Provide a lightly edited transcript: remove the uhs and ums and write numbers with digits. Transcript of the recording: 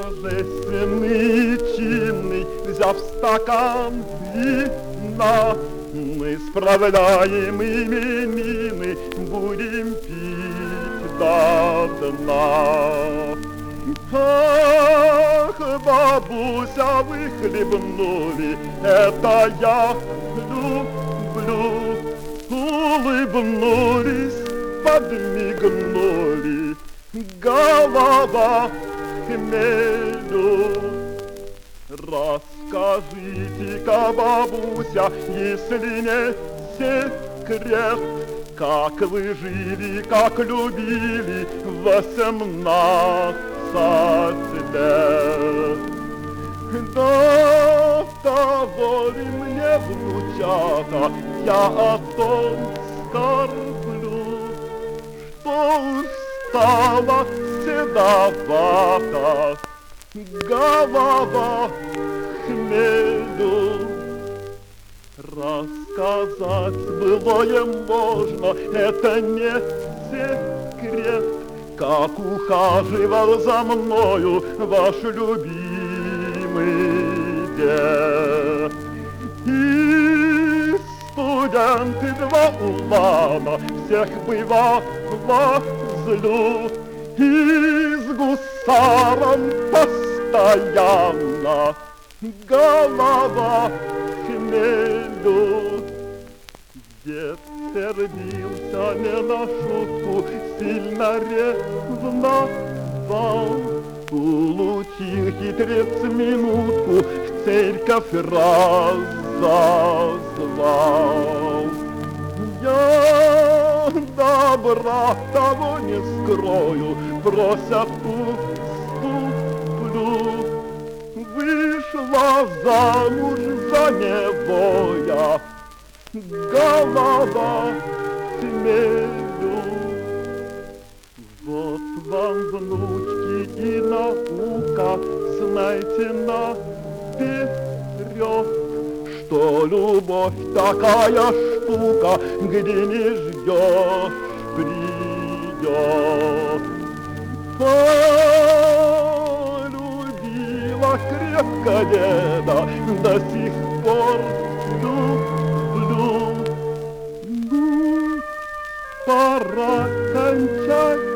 торжественный, чинный, взяв стакан вина, мы справляем именины, будем пить до дна. Ах, бабуся, вы хлебнули, это я люблю. Улыбнулись, подмигнули, голова хмелю. Расскажите-ка, бабуся, если не секрет, как вы жили, как любили 18 лет. Да того ли мне, внучата, я о том скорблю, что стала седовата голова хмелю. Рассказать былое можно, это не секрет, как ухаживал за мною ваш любимый дед. И студенты два улана всех бывало злю, и с гусаром постоянно голова хмелю. Дед сердился не на шутку, сильно ревновал. Улучил хитрец минутку, в церковь раз зазвал. Я добра того не скрою, просят уступлю. Вышла замуж за него я, голова хмелю. Вот вам, внучки, и наука, знайте наперед, что любовь такая штука, где не ждешь, придет. Полюбила крепко деда, до сих пор люблю. Ну, пора кончать